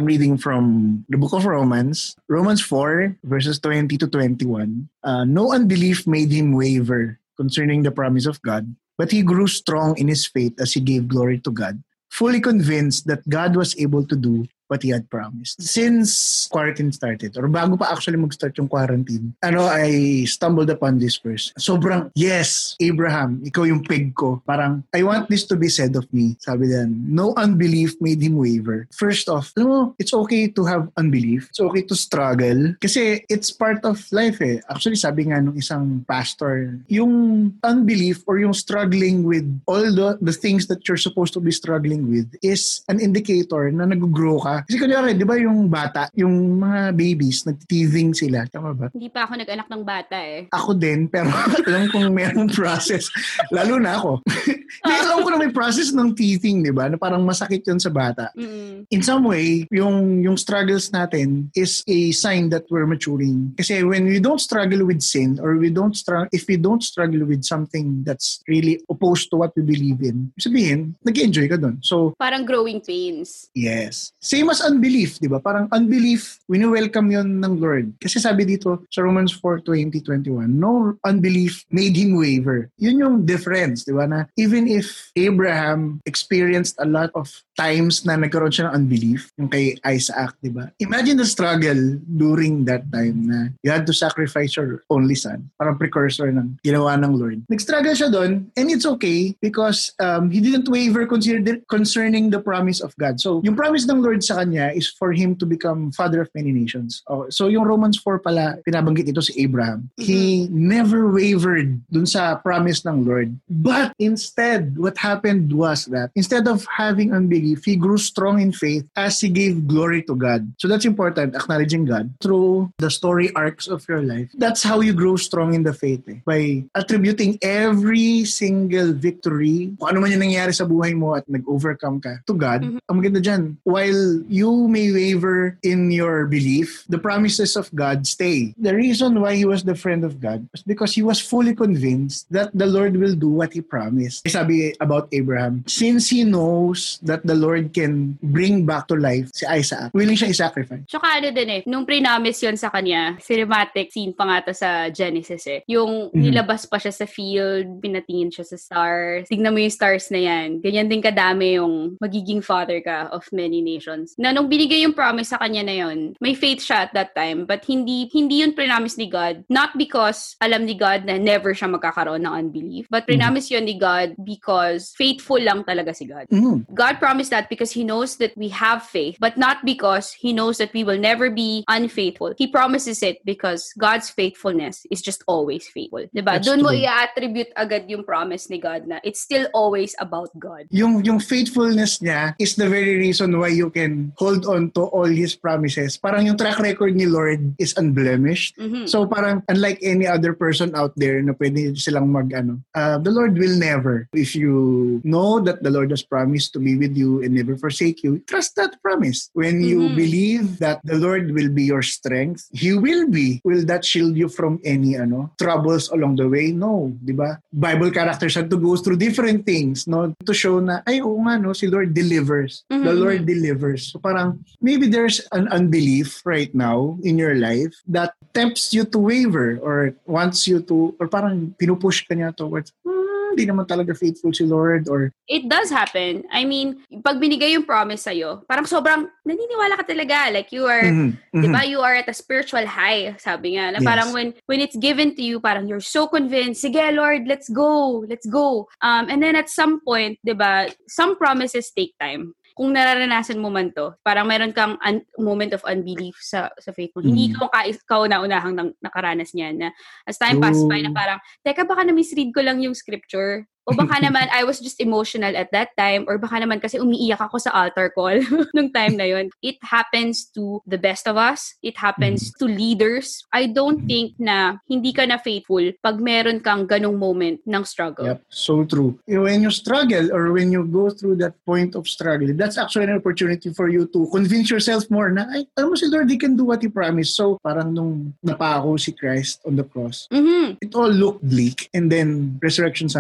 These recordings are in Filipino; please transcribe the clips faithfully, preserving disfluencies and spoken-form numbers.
I'm reading from the book of Romans, Romans four, verses twenty to twenty-one. Uh, no unbelief made him waver concerning the promise of God, but he grew strong in his faith as he gave glory to God, fully convinced that God was able to do what he had promised. Since quarantine started, or bago pa actually mag-start yung quarantine, ano, I stumbled upon this verse. Sobrang, yes, Abraham, ikaw yung peg ko. Parang, I want this to be said of me. Sabi din, no unbelief made him waver. First off, alam mo, it's okay to have unbelief. It's okay to struggle. Kasi it's part of life eh. Actually, sabi nga nung isang pastor, yung unbelief or yung struggling with all the, the things that you're supposed to be struggling with is an indicator na nag-grow ka. Kasi kunyari, di ba yung bata, yung mga babies, nag-teething sila. Tama ba? Hindi pa ako nag-anak ng bata eh. Ako din, pero alam kong merong process. Lalo na ako. Hindi, alam ko na may process ng teething, di ba? Na parang masakit yun sa bata. Mm-hmm. In some way, yung, yung struggles natin is a sign that we're maturing. Kasi when we don't struggle with sin, or we don't struggle, if we don't struggle with something that's really opposed to what we believe in, sabihin, nag-enjoy ka dun. So, parang growing pains. Yes. Same as unbelief, di ba? Parang unbelief, wini-welcome yun ng Lord. Kasi sabi dito sa Romans four twenty to twenty-one, no unbelief made him waver. Yun yung difference, di ba? Na even if Abraham experienced a lot of times na nagkaroon siya ng unbelief, yung kay Isaac, di ba? Imagine the struggle during that time na you had to sacrifice your only son. Parang precursor ng ginawa ng Lord. Nag-struggle siya doon, and it's okay because um, he didn't waver consider- concerning the promise of God. So, yung promise ng Lord sa kanya is for him to become father of many nations. Oh, so yung Romans four pala, pinabanggit ito si Abraham. Mm-hmm. He never wavered dun sa promise ng Lord. But instead, what happened was that instead of having unbelief, he grew strong in faith as he gave glory to God. So that's important, acknowledging God through the story arcs of your life. That's how you grow strong in the faith. Eh. By attributing every single victory, kung ano man yung nangyari sa buhay mo at nag-overcome ka, to God. Mm-hmm. Ang maganda dyan, while you may waver in your belief, the promises of God stay. The reason why he was the friend of God was because he was fully convinced that the Lord will do what he promised. Sabi about Abraham, since he knows that the Lord can bring back to life si Isaac, willing siya i-sacrifice. Tsaka ano din eh, nung pre-promise yun sa kanya, cinematic scene pa nga to sa Genesis eh. Yung mm-hmm. nilabas pa siya sa field, pinatingin siya sa stars. Tignan mo yung stars na yan. Ganyan din kadami yung magiging father ka of many nations. Na nung binigay yung promise sa kanya na yun, may faith siya at that time, but hindi hindi yun pre-promise ni God. Not because alam ni God na never siya magkakaroon ng unbelief, but pre-promise mm-hmm. yun ni God because faithful lang talaga si God. Mm-hmm. God promised that because He knows that we have faith, but not because He knows that we will never be unfaithful. He promises it because God's faithfulness is just always faithful. Diba? Doon mo i-attribute agad yung promise ni God na it's still always about God. Yung, yung faithfulness niya is the very reason why you can hold on to all His promises. Parang yung track record ni Lord is unblemished. Mm-hmm. So parang unlike any other person out there na pwede silang mag ano, uh, the Lord will never. If you know that the Lord has promised to be with you and never forsake you, trust that promise. When you mm-hmm. believe that the Lord will be your strength, He will be. Will that shield you from any ano troubles along the way? No, di ba? Bible characters had to go through different things, no, to show na ay oo nga no, si Lord delivers. Mm-hmm. The Lord delivers. So parang maybe there's an unbelief right now in your life that tempts you to waver or wants you to, or parang pinupush ka niya towards, hmm, di naman talaga faithful si Lord, or... It does happen. I mean, pag binigay yung promise sa'yo, parang sobrang naniniwala ka talaga. Like you are, mm-hmm. Mm-hmm. di ba, you are at a spiritual high, sabi nga. Na yes. Parang when when it's given to you, parang you're so convinced, sige Lord, let's go, let's go. Um, and then at some point, di ba, some promises take time. Kung nararanasan mo man to, parang meron kang un- moment of unbelief sa sa faith mo. Mm. Hindi ko ka kauna-unahang nang, nakaranas niyan na as time passes by na parang, teka baka na-misread ko lang yung scripture. O baka naman, I was just emotional at that time. Or baka naman kasi umiiyak ako sa altar call nung time na yun. It happens to the best of us. It happens to leaders. I don't think na hindi ka na faithful pag meron kang ganong moment ng struggle. Yep, so true. When you struggle or when you go through that point of struggle, that's actually an opportunity for you to convince yourself more na, ay, alam mo si Lord, He can do what He promised. So, parang nung napako si Christ on the cross, mm-hmm. it all looked bleak. And then, Resurrection Sunday came.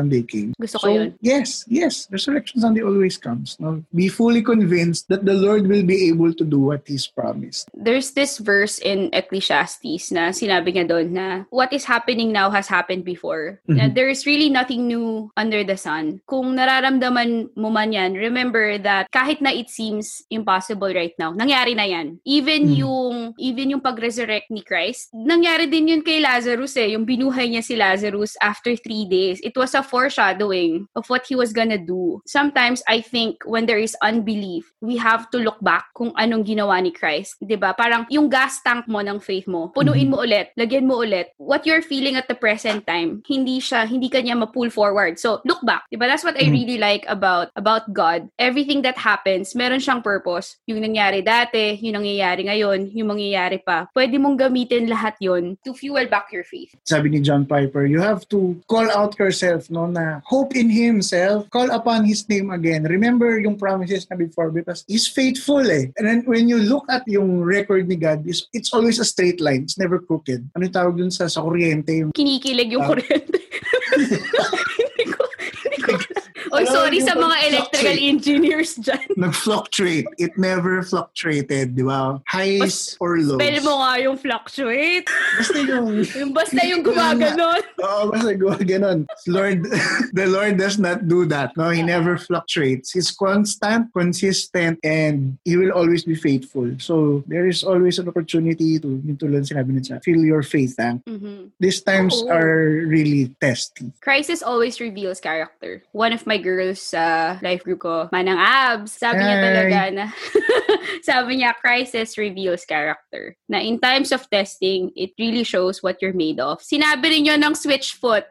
Sunday. Gusto ko so, yun. yes, yes, Resurrection Sunday always comes. No? Be fully convinced that the Lord will be able to do what He's promised. There's this verse in Ecclesiastes na sinabi niya doon na what is happening now has happened before. Mm-hmm. Na there is really nothing new under the sun. Kung nararamdaman mo man yan, remember that kahit na it seems impossible right now, nangyari na yan. Even mm-hmm. yung even yung pag-resurrect ni Christ, nangyari din yun kay Lazarus eh. Yung binuhay niya si Lazarus after three days. It was a foreshadowing of what He was gonna do. Sometimes I think when there is unbelief, we have to look back kung anong ginawa ni Christ. Diba? Parang yung gas tank mo ng faith mo, punuin mo ulit, lagyan mo ulit. What you're feeling at the present time, hindi siya, hindi ka niya ma-pull forward. So, look back. Diba? That's what I really like about about God. Everything that happens, meron siyang purpose. Yung nangyari dati, yung nangyayari ngayon, yung mangyayari pa. Pwede mong gamitin lahat yon to fuel back your faith. Sabi ni John Piper, you have to call out yourself, no, na hope in Himself, call upon His name again. Remember yung promises na before because He's faithful eh. And then when you look at yung record ni God, it's, it's always a straight line. It's never crooked. Ano yung tawag dun sa, sa kuryente? Yung, kinikilig yung uh, kuryente. Hindi ko, hindi ko. Oh, sorry sa mga electrical engineers dyan. Nag-fluctuate. It never fluctuated, di ba? Highs or lows. Spell mo nga yung fluctuate. Basta yung... yung basta yung gumaganon. Oo, basta gumaganon. Lord, the Lord does not do that. No, He never fluctuates. He's constant, consistent, and He will always be faithful. So, there is always an opportunity to, yung tulad sinabi niya, feel your faith. Ah? Mm-hmm. These times oh. are really testy. Crisis always reveals character. One of my girls sa uh, life group ko, Manang Abs, sabi Hi. niya talaga na, sabi niya, crisis reveals character. Na in times of testing, it really shows what you're made of. Sinabi rin yun ng Switchfoot.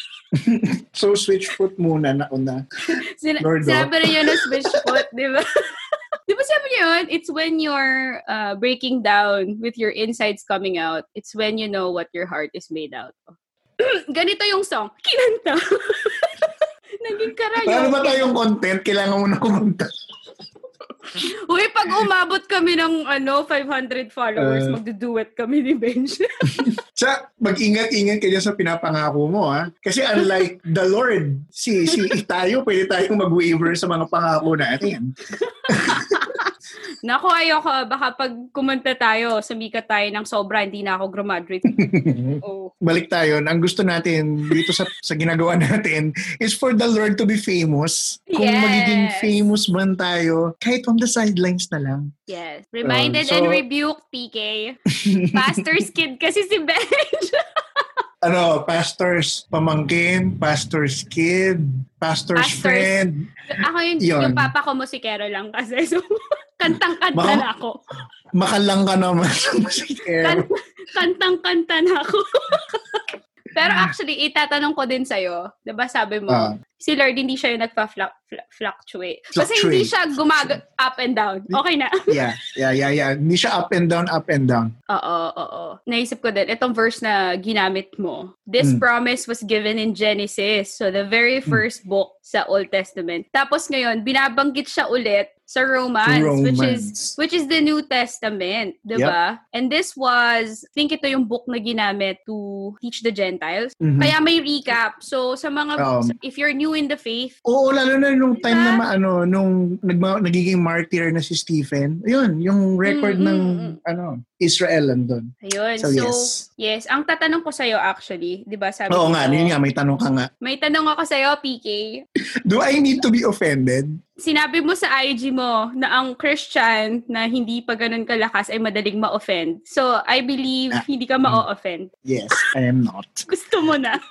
So, Switchfoot muna na una. Sin- sinabi rin yun ng Switchfoot, di ba? Di ba sabi niyo yun? It's when you're uh, breaking down with your insides coming out. It's when you know what your heart is made out of. Ganito yung song. Kinanta. Naging karayo. Paano ba tayong content? Kailangan mo na kumunta. Uy, pag umabot kami ng ano five hundred followers, uh, magduduet kami ni Benj. Sa mag-ingat-ingat kayo sa pinapangako mo, ha? Kasi unlike the Lord, si si tayo, pwede tayong mag-waver sa mga pangako natin. Naku, ayoko. Baka pag kumanta tayo, sumikat tayo ng sobra, hindi na ako graduate. Oh. Balik tayo. Ang gusto natin dito sa, sa ginagawa natin is for the Lord to be famous. Kung yes. magiging famous man tayo, kahit on the sidelines na lang. Yes. Reminded um, so, and rebuked, P K. Pastor's kid kasi si Benj. Ano, pastor's pamangkin, pastor's kid, pastor's, pastor's friend. Ako yung, yung papa ko musikero lang kasi. So, kantang-kanta Maka, na ako. Makalang ka naman sa musikero. Kan, kantang-kanta na ako. Pero actually, itatanong ko din sa'yo. Diba sabi mo, uh, si Lord hindi siya yung nagpa-fluctuate. Kasi hindi siya gumag up and down. Okay na. yeah, yeah, yeah, yeah. Hindi siya up and down, up and down. Oo, oo. Naisip ko din, itong verse na ginamit mo, this mm. promise was given in Genesis. So, the very first mm. book sa Old Testament. Tapos ngayon, binabanggit siya ulit sa Romans, Romans, which is which is the New Testament, diba? Yep. And this was, I think ito yung book na ginamit to teach the Gentiles. Mm-hmm. Kaya may recap. So, sa mga, um, if you're new in the faith. Oo, lalo na nung diba? time na maano, nung nagma, nagiging martyr na si Stephen. Yun, yung record mm-hmm. ng ano, Israel andun. Ayun. So, so yes. yes. Ang tatanong ko sa'yo actually, di ba sabi Oo ko, nga, yun nga, may tanong ka nga. May tanong ako sa'yo, P K. Do I need to be offended? Sinabi mo sa I G mo na ang Christian na hindi pa ganun kalakas ay madaling ma-offend. So, I believe ah, hindi ka ma-offend. Yes, I am not. Gusto mo na.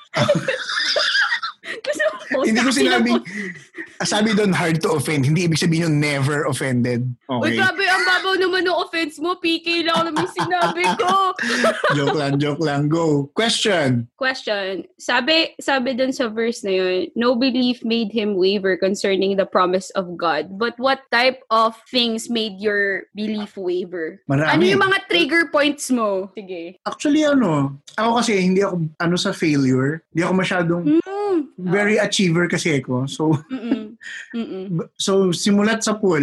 Gusto mo. Hindi ko sinabing, sabi doon hard to offend. Hindi ibig sabihin yung never offended. Okay. Uy, grabe, ang babaw naman ng offense mo. P K lang naman sinabi ko. Joke lang, joke lang. Go. Question. Question. Sabi, sabi doon sa verse na yun, no belief made him waver concerning the promise of God. But what type of things made your belief waver? Marami. Ano yung mga trigger points mo? Sige. Actually, ano, ako kasi hindi ako ano sa failure. Hindi ako masyadong mm. very oh. achiever kasi ako. So, Mm-mm. Mm-mm. so simulat sa pool,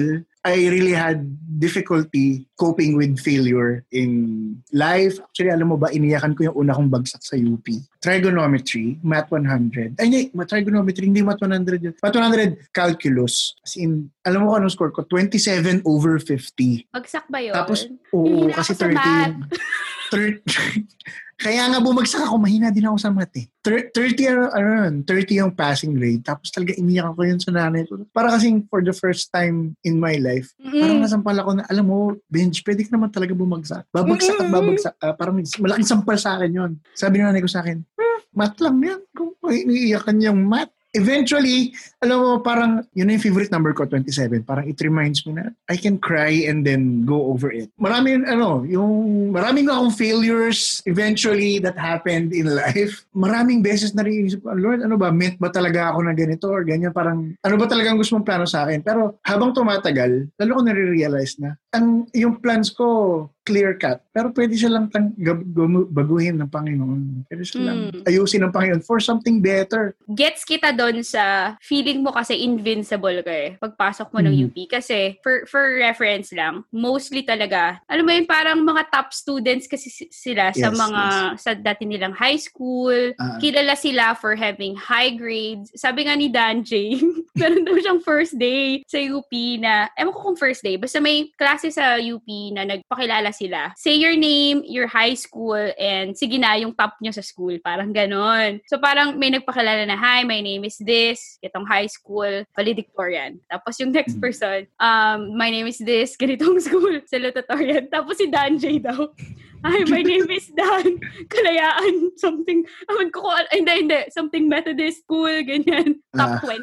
I really had difficulty coping with failure in life. Actually, alam mo ba, iniyakan ko yung una kong bagsak sa U P. Trigonometry, Math one hundred. Ay, hindi, trigonometry, hindi Math one hundred yun. Math one hundred, calculus. As in, alam mo ko anong score ko? twenty-seven over fifty. Bagsak ba yun? Tapos, oo, kasi thirty yung... thirty Kaya nga bumagsak ako, mahina din ako sa math eh. thirty, ano, thirty yung passing grade. Tapos talaga iniyak ako yun sa nanay ko. Para kasing for the first time in my life, mm-hmm. parang nasampal ako na, alam mo, Benj, pwede ka naman talaga bumagsak. Babagsak at babagsak. Uh, parang malaking sampal sa akin yun. Sabi ng nanay ko sa akin, hmm, math lang yan. Kung iniiyakan yung math. Eventually, alam mo, parang, yun na yung favorite number ko, twenty-seven. Parang it reminds me na I can cry and then go over it. Maraming, ano, yung, maraming akong failures eventually that happened in life. Maraming beses na rin inisip ko, Lord, ano ba, meant ba talaga ako na ganito or ganyan? Parang, ano ba talagang gusto mong plano sa akin? Pero habang tumatagal, lalo ko nare-realize na, ang, yung plans ko, clear cut. Pero pwede siya lang tang, gab, gum, baguhin ng Panginoon. Pwede siya lang hmm. ayusin ng Panginoon for something better. Gets kita doon sa feeling mo kasi invincible ka eh. Pagpasok mo hmm. ng U P. Kasi, for for reference lang, mostly talaga, alam mo yun, parang mga top students kasi sila yes, sa mga, yes. sa dati nilang high school. Uh-huh. Kilala sila for having high grades. Sabi nga ni Dan J, meron daw siyang first day sa U P na, ewan ko kung first day, basta may klase sa U P na nagpakilala sila. Say your name, your high school, and sige na, yung top nyo sa school. Parang ganon. So parang may nagpakilala na, hi, my name is this, itong high school, valedictorian. Tapos yung next person, um, my name is this, ganitong school, salutatorian. Tapos si Dan J daw, hi, my name is Dan, Kalayaan, something, awan ko ko, hindi, hindi, something Methodist school, ganyan, top twenty.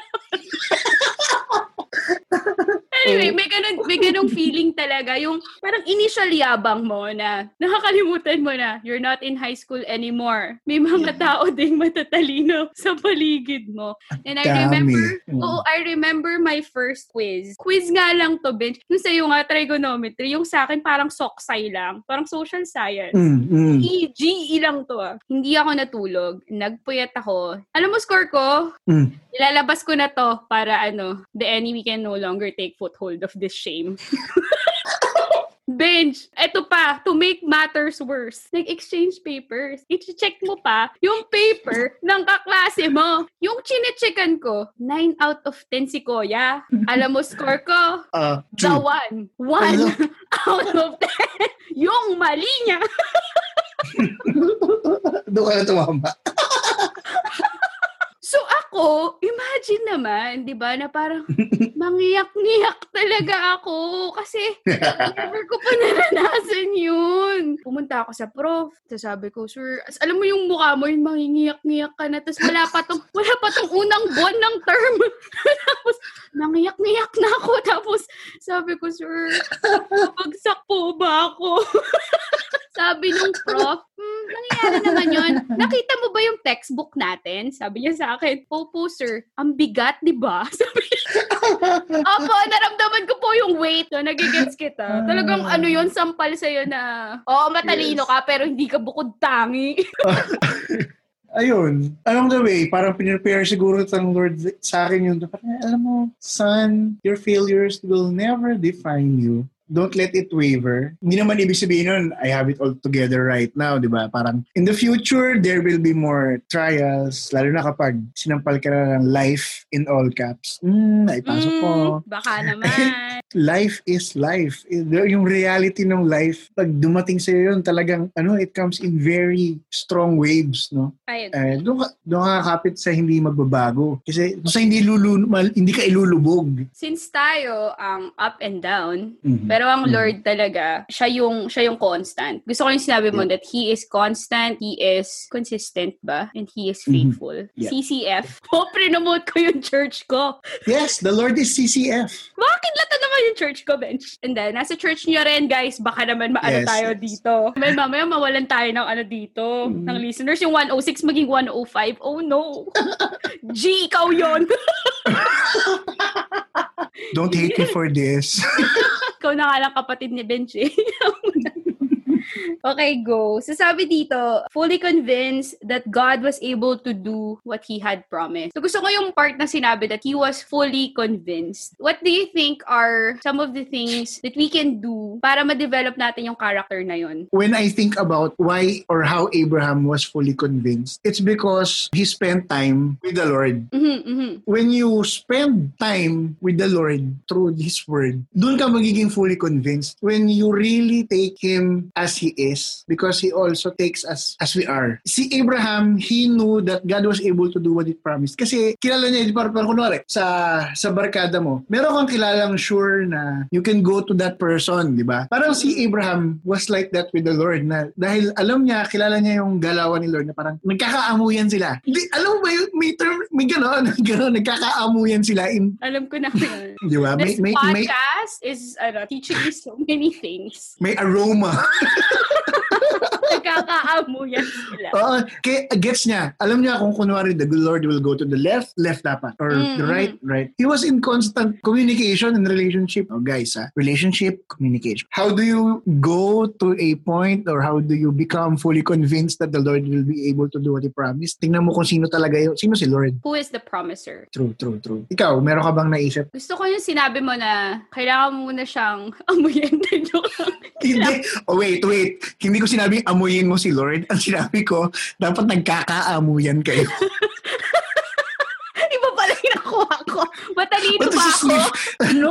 Anyway, may ganun, may ganung feeling talaga. Yung parang initial yabang mo na nakakalimutan mo na you're not in high school anymore. May mga tao ding matatalino sa paligid mo. And I remember, mm. oo, I remember my first quiz. Quiz nga lang to, Benj. Yung sa'yo nga, trigonometry. Yung sa akin, parang soksay lang. Parang social science. Mm, mm. E, G E lang to ah. Hindi ako natulog. Nagpuyat ako. Alam mo score ko? Mm. Ilalabas ko na to para ano, the enemy can no longer take foothold of this shame. Benj, eto pa, to make matters worse, nag-exchange papers. I-check mo pa yung paper ng kaklase mo. Yung chine-checkan ko, nine out of ten si Koya. Alam mo score ko? Uh, the one. one out of ten. Yung mali niya. Doon ka na tumama. So ako, imagine naman, di ba, na parang mangiyak-ngiyak talaga ako kasi never ko pa naranasan yun. Pumunta ako sa prof, sabi ko, sir, alam mo yung mukha mo, yung mangingiyak-ngiyak ka na, tapos wala pa tong, wala pa tong unang buwan ng term. Tapos, nangiyak-ngiyak na ako, tapos sabi ko, sir, bagsak po ba ako? Sabi nung prof, hmm, nangyayari naman yun. Nakita mo ba yung textbook natin? Sabi niya sa akin, opo sir, ang bigat, di ba? Sabi niya, opo, naramdaman ko po yung weight. So, nagigets kita. Talagang ano yun, sampal sa'yo na, oo, matalino ka, pero hindi ka bukod tangi. Ayun, along the way, parang pinrepare siguro ng Lord sa akin yun. Alam mo, son, your failures will never define you. Don't let it waver. Hindi naman ibig sabihin nun, I have it all together right now, di ba? Parang, in the future, there will be more trials, lalo na kapag sinampal ka na ng life in all caps. Hmm, naipasok mm, ko. Baka naman. Life is life. Yung reality ng life, pag dumating sa'yo yun, talagang, ano, it comes in very strong waves, no? I agree. Eh, doon ka, doon ka kapit sa hindi magbabago. Kasi doon sa hindi, lulu, hindi ka ilulubog. Since tayo, ang um, up and down, mm-hmm. pero ang Lord talaga, siya yung, siya yung constant. Gusto ko yung sinabi mo yeah. that He is constant, He is consistent ba? And He is faithful. Mm-hmm. Yeah. C C F. Po, pre-nomote ko yung church ko. Yes, the Lord is C C F. Bakit lata naman yung church ko, Bench? And then, nasa church niyo rin, guys. Baka naman maano yes, tayo yes. dito. May mamaya mawalan tayo ng ano dito, mm-hmm. ng listeners. Yung one oh six maging one oh five. Oh no. G, ikaw yun. Don't hate me for this. Ikaw na nga lang kapatid ni Benji. Okay, go. So sabi dito, fully convinced that God was able to do what He had promised. So gusto ko yung part na sinabi that He was fully convinced. What do you think are some of the things that we can do para ma-develop natin yung character na yun? When I think about why or how Abraham was fully convinced, it's because he spent time with the Lord. Mm-hmm, mm-hmm. When you spend time with the Lord through His Word, doon ka magiging fully convinced. When you really take Him as He is, because He also takes us as we are. Si Abraham, he knew that God was able to do what He promised. Kasi kilala niya, parang par, kunwari, sa, sa barkada mo, meron kang kilalang sure na you can go to that person, di ba? Parang si Abraham was like that with the Lord na dahil alam niya, kilala niya yung galawan ni Lord na parang nagkakaamuyan sila. Di, alam mo ba yun? May term, may gano'n, gano'n, nagkakaamuyan sila. In, alam ko na yun. Di ba? This may, may, podcast may, is ano, teaching me so many things. May aroma. Nagkakaamuyan sila. Oo. Kaya gets niya. Alam niya kung kunwari the Lord will go to the left, left dapat. Or mm-hmm. the right, right. He was in constant communication and relationship. Oh guys, ha? Relationship, communication. How do you go to a point or how do you become fully convinced that the Lord will be able to do what He promised? Tingnan mo kung sino talaga yun. Sino si Lord? Who is the promiser? True, true, true. Ikaw, meron ka bang naisip? Gusto ko yung sinabi mo na kailangan mo muna siyang amuyin na joke. Hindi. Oh, wait, wait. Hindi ko sinabing amuyin mo si Lord. Ang sinabi ko, dapat nagkakaamuyan kayo. Iba pala yung nakuha ko. Matalino ba ako? No.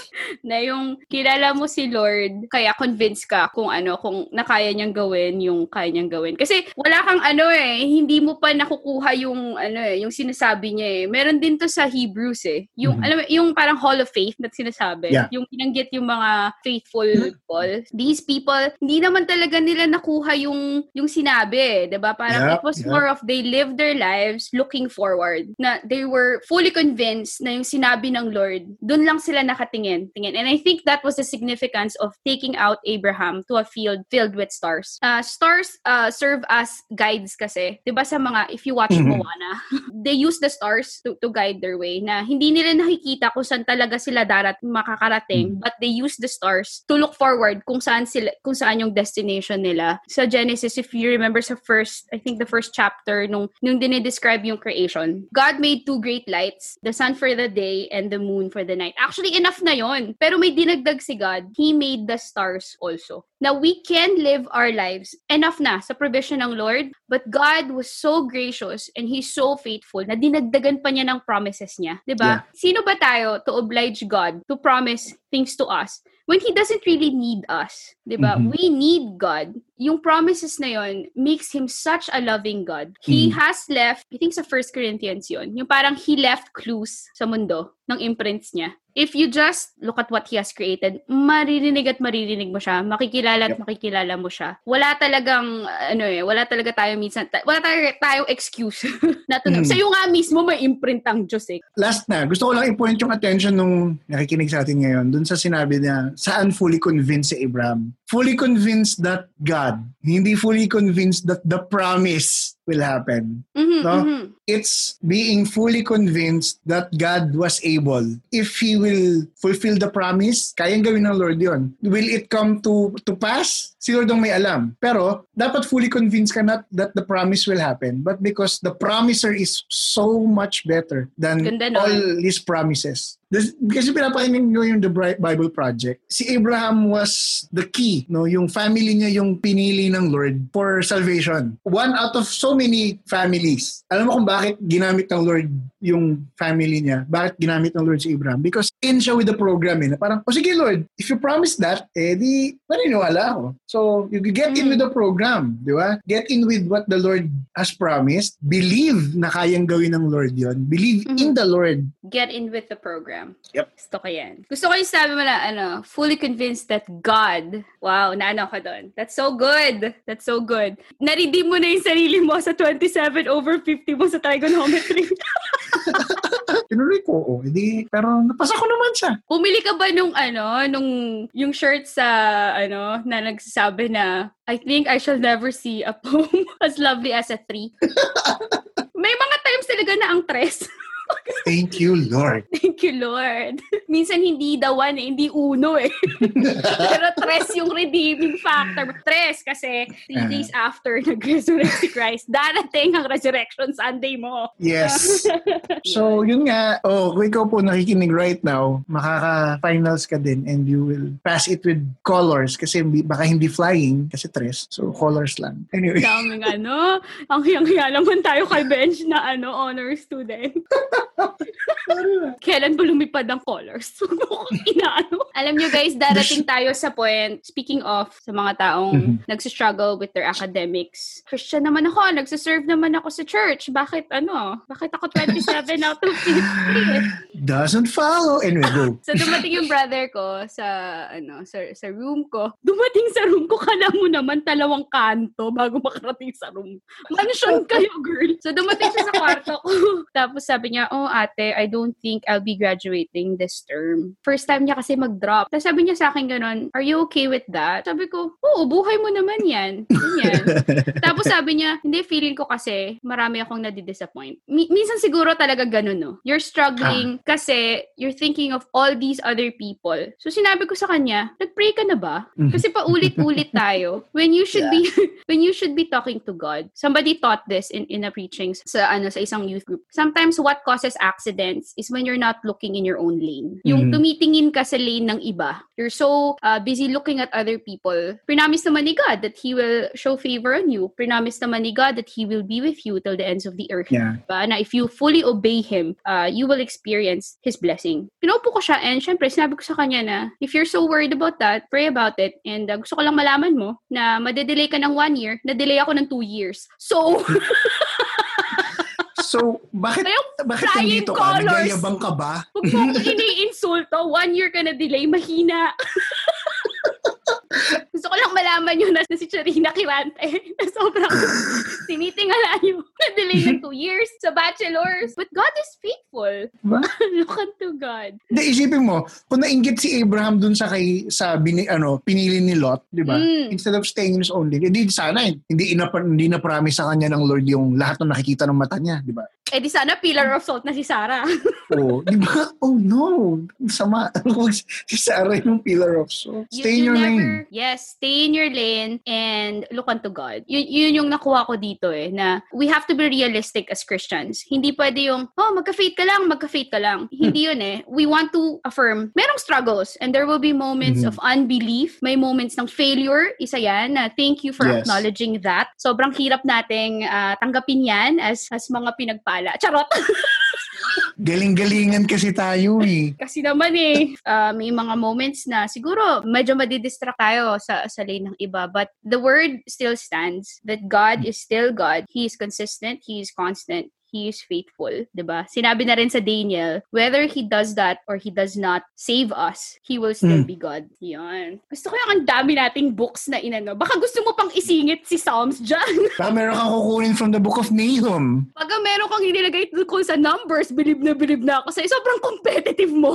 Na yung kilala mo si Lord, kaya convinced ka kung ano, kung nakaya niyang gawin, yung kaya niyang gawin. Kasi wala kang ano eh, hindi mo pa nakukuha yung ano eh, yung sinasabi niya eh. Meron din to sa Hebrews eh. Yung, mm-hmm. alam mo, yung parang Hall of Faith na sinasabi. Yeah. Yung pinanggit yung mga faithful people. These people, hindi naman talaga nila nakuha yung yung sinabi eh. Diba? Parang yeah, it was yeah. more of they lived their lives looking forward. Na they were fully convinced na yung sinabi ng Lord, dun lang sila nakatingin. Tingin. And I think that was the significance of taking out Abraham to a field filled with stars. Uh, stars uh, serve as guides kasi. Diba sa mga, if you watch mm-hmm. Moana, they use the stars to, to guide their way na hindi nila nakikita kung saan talaga sila darat makakarating, mm-hmm. but they use the stars to look forward kung saan sila, kung saan yung destination nila. Sa Genesis, if you remember sa first, I think the first chapter, nung, nung dinidescribe yung creation, God made two great lights, the sun for the day and the moon for the night. Actually, enough na yon. Pero may dinagdag si God. He made the stars also. Now, we can live our lives. Enough na sa provision ng Lord. But God was so gracious and He's so faithful na dinagdagan pa niya ng promises niya. Diba? Yeah. Sino ba tayo to oblige God to promise things to us when He doesn't really need us? Diba? Mm-hmm. We need God. Yung promises na yon makes Him such a loving God. He mm-hmm. has left, I think sa First Corinthians yon, yung parang He left clues sa mundo ng imprints niya. If you just look at what He has created, maririnig at maririnig mo siya, makikilala at yep. makikilala mo siya. Wala talagang, ano eh, wala talaga tayo minsan, wala tayo, tayong excuse na to. Mm. Sa'yo nga mismo may imprint ang Diyos eh. Last na, gusto ko lang i-point yung attention nung nakikinig sa atin ngayon, dun sa sinabi niya, saan fully convinced si Abraham? Fully convinced that God, hindi fully convinced that the promise will happen. Mm-hmm, no? Mm-hmm. It's being fully convinced that God was able. If He will fulfill the promise, kayang gawin ng Lord yon. Will it come to to pass? Si Lord ang may alam. Pero, dapat fully convinced ka not that the promise will happen, but because the promiser is so much better than Ganda all no? His promises. This, kasi pinapakinggan ko yung The Bible Project. Si Abraham was the key. No? Yung family niya yung pinili ng Lord for salvation. One out of so many families. Alam mo kung bakit ginamit ng Lord yung family niya? Bakit ginamit ng Lord si Abraham? Because in siya with the program. Eh, na parang, oh sige Lord, if you promise that, eh di, maniniwala ako. So, you get in with the program. Di ba? Get in with what the Lord has promised. Believe na kayang gawin ng Lord yon. Believe mm-hmm. in the Lord. Get in with the program. Yep. Gusto ko yan. Gusto ko yung sabi mo na, ano, fully convinced that God, wow, naano ka doon. That's so good. That's so good. Naridim mo na yung sarili mo sa twenty-seven over fifty mo sa trigonometry. Tinuloy ko, oh, edi, pero napasa ko naman siya. Pumili ka ba nung, ano, nung, yung shirt sa, ano, na nagsasabi na, I think I shall never see a poem as lovely as a tree. May mga times talaga na ang tres. Thank you, Lord. Thank you, Lord. minsan hindi the one eh, hindi uno eh. Pero tres yung redeeming factor. Tres kasi three days after nag-resurrect si Christ, darating ang Resurrection Sunday mo. Yes. So, yun nga. Oh, kung ikaw po nakikinig right now, makaka-finals ka din and you will pass it with colors kasi baka hindi flying kasi tres. So, colors lang. Anyway. Daming ano. Ang hiyang-hiya naman tayo kay Bench na ano, honor student. Kailan ba lumipad ang colors? Inaano. Alam nyo guys, darating tayo sa point, speaking of sa mga taong mm-hmm. nagsistruggle with their academics. Christian naman ako, nagsiserve naman ako sa church. Bakit ano? Bakit ako twenty-seven out of fifty? Doesn't follow. Anyway, go. So dumating yung brother ko sa ano sa, sa room ko. Dumating sa room ko, kala mo naman dalawang kanto bago makarating sa room. Mansion kayo, girl. So dumating siya sa kwarto ko. Tapos sabi niya, oh ate, I don't think I'll be graduating this term. First time niya kasi mag-drop. Tapos sabi niya sa akin ganun, are you okay with that? Sabi ko, oo, buhay mo naman yan. Ganyan. Tapos sabi niya, hindi, feeling ko kasi marami akong nadi-disappoint. Mi- minsan siguro talaga ganun, no? You're struggling ah. kasi you're thinking of all these other people. So sinabi ko sa kanya, nag-pray ka na ba? Kasi paulit-ulit tayo. When you should yeah. be when you should be talking to God. Somebody taught this in, in a preaching sa ano sa isang youth group. Sometimes what causes accidents is when you're not looking in your own lane. Yung mm-hmm. tumitingin ka sa lane ng iba. You're so uh, busy looking at other people. Promise naman ni God that He will show favor on you. Promise naman ni God that He will be with you till the ends of the earth. Yeah. Diba? Na if you fully obey Him, uh, you will experience His blessing. Pinaupo ko siya and syempre sinabi ko sa kanya na if you're so worried about that, pray about it. And uh, gusto ko lang malaman mo na madedelay ka ng one year, na-delay ako ng two years. So... So, bakit, bakit nandito ka? Nagyayabang ka ba? Huwag mo ini-insulto. One year ka na delay, mahina. Gusto ko lang malaman yun na si Charina Kirante na sobrang tinitingala yun. Na-delay ng two years sa bachelors. But God is faithful. Ba? Look unto God. De, isipin mo, kung nainggit si Abraham dun sa kay sa bini, ano, pinili ni Lot, di ba? Mm. Instead of staying in his own lane, hindi sana, hindi, ina, hindi na promise sa kanya ng Lord yung lahat ng nakikita ng mata niya, di ba? Eh di sana pillar of salt na si Sarah. Oh, di ba? Oh no. Sama. Si Sarah yung pillar of salt. Stay you, you in your never, lane. Yes, stay in your lane and look unto God. Y- yun yung nakuha ko dito eh, na we have to be realistic as Christians. Hindi pwede yung, oh, magka-faith ka lang, magka-faith ka lang. Hindi yun eh. We want to affirm, merong struggles and there will be moments mm-hmm. of unbelief. May moments ng failure. Isa yan. Na thank you for yes. acknowledging that. Sobrang hirap nating uh, tanggapin yan as, as mga pinagpala. Charot! Galing-galingan kasi tayo eh. Kasi naman eh, uh, may mga moments na siguro medyo madidistract tayo sa, sa lane ng iba. But the word still stands that God is still God. He is consistent. He is constant. He is faithful, diba? Sinabi na rin sa Daniel, whether He does that or He does not save us, He will still mm. be God. Yan. Gusto ko yung ang dami nating books na inano. Baka gusto mo pang isingit si Psalms dyan. Baka meron kang kukunin from the Book of Nahum. Baka meron kang inilagay ko sa numbers, bilib na bilib na ako sa'yo. Sobrang competitive mo.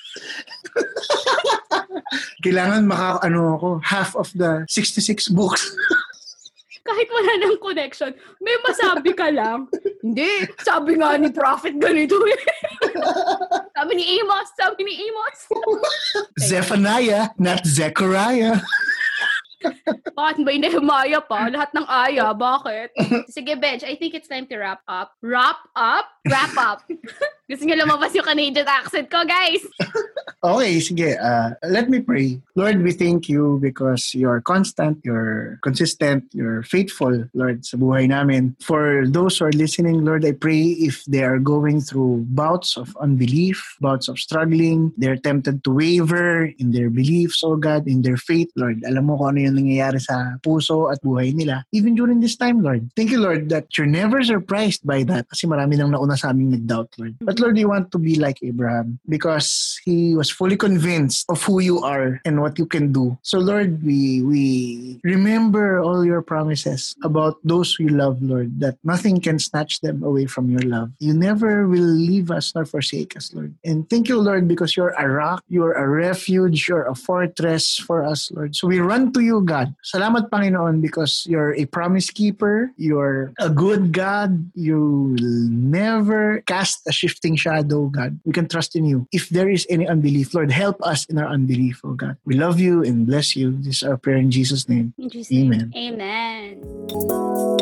Kailangan maka, ano ako, half of the sixty-six books. Kahit wala ng connection, may masabi ka lang. Hindi, sabi nga ni Prophet ganito eh. Sabi ni Amos, sabi ni Amos. Zephaniah, not Zechariah. Bakit ba yung Nehemiah pa? Lahat ng aya, bakit? Sige, Benj, I think it's time to wrap up. Wrap up? Wrap up. Gusto nyo lumabas yung Canadian accent ko, guys. Okay, sige. Uh, let me pray. Lord, we thank you because you're constant, you're consistent, you're faithful, Lord, sa buhay namin. For those who are listening, Lord, I pray if they are going through bouts of unbelief, bouts of struggling, they're tempted to waver in their beliefs, oh God, in their faith, Lord. Alam mo kung ano yung nangyayari sa puso at buhay nila. Even during this time, Lord. Thank you, Lord, that you're never surprised by that kasi marami nang nauna sa aming nag-doubt, Lord. But Lord, you want to be like Abraham because he was fully convinced of who you are and what you can do. So Lord, we we remember all your promises about those we love, Lord, that nothing can snatch them away from your love. You never will leave us nor forsake us, Lord. And thank you, Lord, because you're a rock, you're a refuge, you're a fortress for us, Lord. So we run to you, God. Salamat, Panginoon, because you're a promise keeper, you're a good God, you will never cast a shifting casting shadow, God. We can trust in you. If there is any unbelief, Lord, help us in our unbelief, oh God. We love you and bless you. This is our prayer in Jesus' name. In Jesus' Amen. name. Amen.